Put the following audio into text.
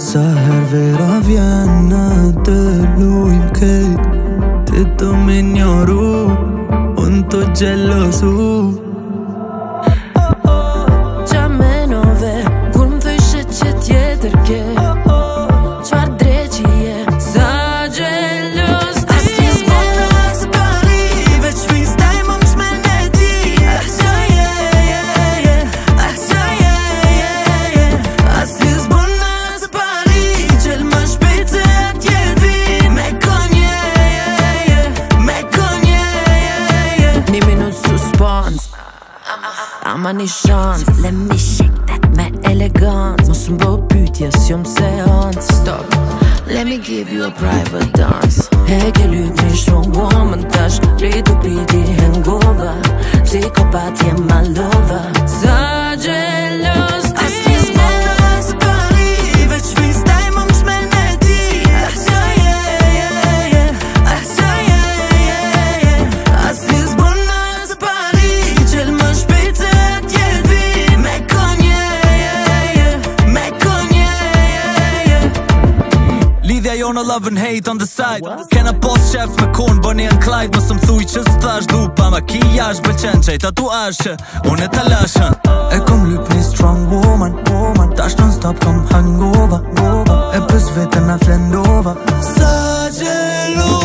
Sa her vera vjen në të lujm kejt Ti të minjoru, unë të gjelosu Qa menove, kur më thëshe që tjetër ke Qfar dreqije, sa gjelos ti Asli s'bona së pari, veç freestyle më m'shmen e ti Asja Asli s'bona së pari, qel më shpejt se atje vi Me konje, Një minut suspans Ama një shans Let me shake that me elegant Mos m'bo pytje s'jom seance Stop Let me give you a private dance E ke lyp një strong woman tash Rritu piti hangover Psikopat jem malova Sa gjelos ti asli s'bona së pari, veç freestyle më m'shmen e ti Asli s'bona së pari, qel më shpejt se atje vi Me konje Lidhja jo në love and hate on the side Kena pos shef me kon bëni në klajt Mos m'thuj që s'thash du pa makijash Bëlqen qaj tatuash që unë e talashën E kom lyp një strong woman Tash non stop kom hangover E pës vetën atë lendova Sa gjeloz